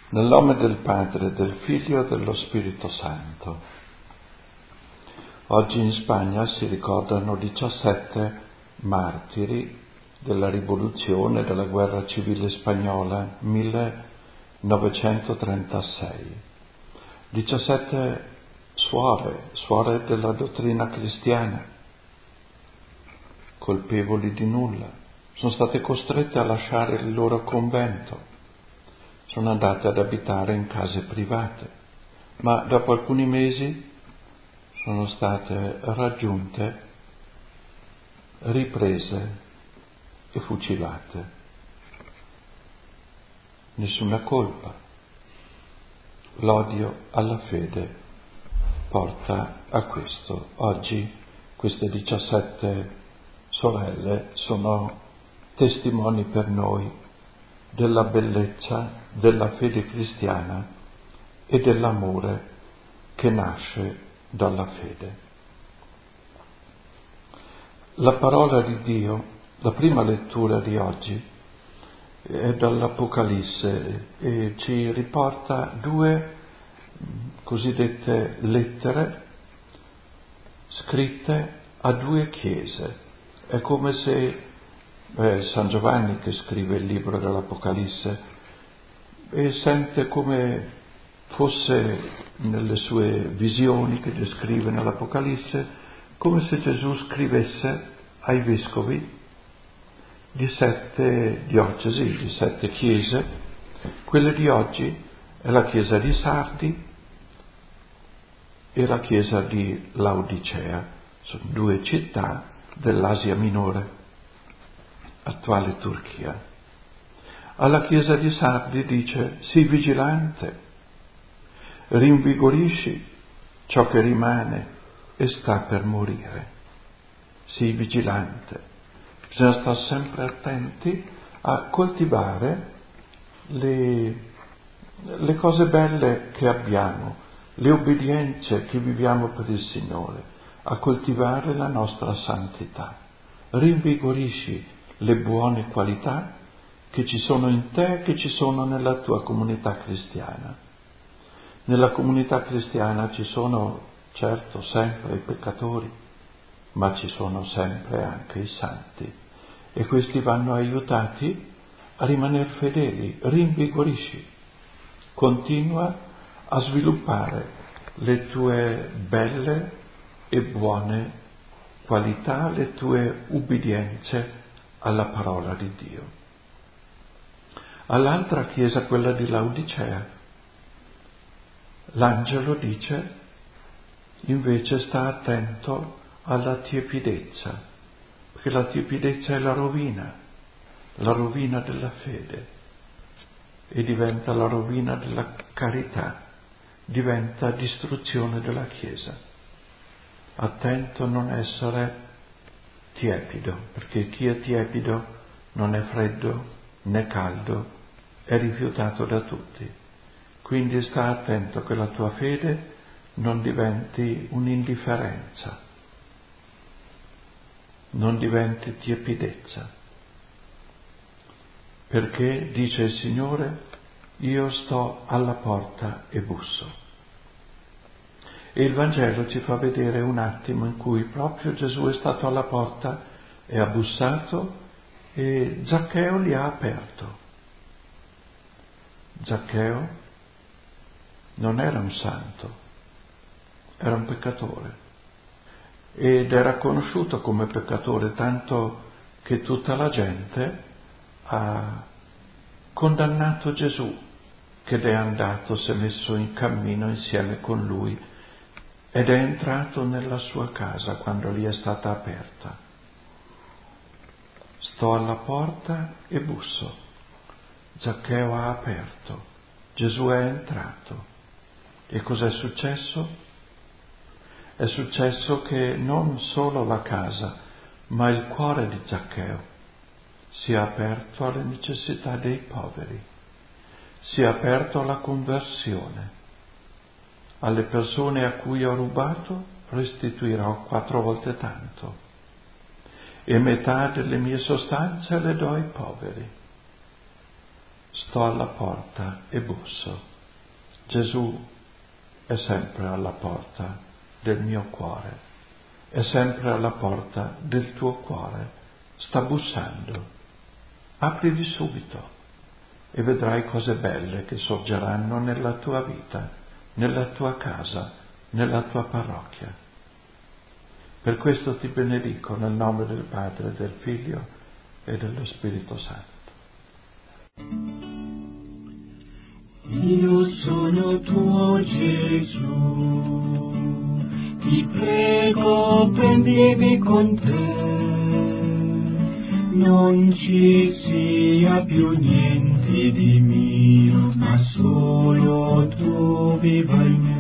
Nel nome del Padre, del Figlio e dello Spirito Santo. Oggi in Spagna si ricordano 17 martiri della rivoluzione, della guerra civile spagnola 1936. 17 suore della dottrina cristiana, colpevoli di nulla, sono state costrette a lasciare il loro convento. Sono andate ad abitare in case private, ma dopo alcuni mesi sono state raggiunte, riprese e fucilate. Nessuna colpa. L'odio alla fede porta a questo. Oggi queste 17 sorelle sono testimoni per noi della bellezza della fede cristiana e dell'amore che nasce dalla fede. La parola di Dio, la prima lettura di oggi, è dall'Apocalisse e ci riporta 2 cosiddette lettere scritte a 2 chiese. È come se San Giovanni, che scrive il libro dell'Apocalisse, e sente come fosse nelle sue visioni che descrive nell'Apocalisse, come se Gesù scrivesse ai vescovi di 7 diocesi, di 7 chiese. Quelle di oggi è la chiesa di Sardi e la chiesa di Laodicea. Sono 2 città dell'Asia Minore, attuale Turchia. Alla chiesa di Sardi dice: sii vigilante, rinvigorisci ciò che rimane e sta per morire. Sii vigilante. Bisogna stare sempre attenti a coltivare le cose belle che abbiamo, le obbedienze che viviamo per il Signore, a coltivare la nostra santità. Rinvigorisci le buone qualità che ci sono in te, che ci sono nella tua comunità cristiana. Nella comunità cristiana ci sono, certo, sempre i peccatori, ma ci sono sempre anche i santi, e questi vanno aiutati a rimanere fedeli. Rinvigorisci, continua a sviluppare le tue belle e buone qualità, le tue ubbidienze alla parola di Dio. All'altra chiesa, quella di Laodicea, l'angelo dice invece: sta attento alla tiepidezza, perché la tiepidezza è la rovina della fede, e diventa la rovina della carità, diventa distruzione della Chiesa. Attento a non essere tiepido, perché chi è tiepido non è freddo né caldo, è rifiutato da tutti. Quindi sta attento che la tua fede non diventi un'indifferenza, non diventi tiepidezza, perché dice il Signore: io sto alla porta e busso. E il Vangelo ci fa vedere un attimo in cui proprio Gesù è stato alla porta e ha bussato, e Zaccheo gli ha aperto. Zaccheo non era un santo, era un peccatore, ed era conosciuto come peccatore, tanto che tutta la gente ha condannato Gesù, che è andato, si è messo in cammino insieme con lui ed è entrato nella sua casa quando gli è stata aperta. Sto alla porta e busso. Zaccheo ha aperto, Gesù è entrato. E cos'è successo? È successo che non solo la casa, ma il cuore di Zaccheo si è aperto alle necessità dei poveri, si è aperto alla conversione. Alle persone a cui ho rubato restituirò 4 volte tanto, e metà delle mie sostanze le do ai poveri. sto alla porta e busso. Gesù è sempre alla porta del mio cuore, è sempre alla porta del tuo cuore, sta bussando. Aprili subito e vedrai cose belle che sorgeranno nella tua vita, nella tua casa, nella tua parrocchia. Per questo ti benedico nel nome del Padre, del Figlio e dello Spirito Santo. Io sono tuo Gesù, ti prego prendimi con te, non ci sia più niente di mio, ma solo tu viva in me.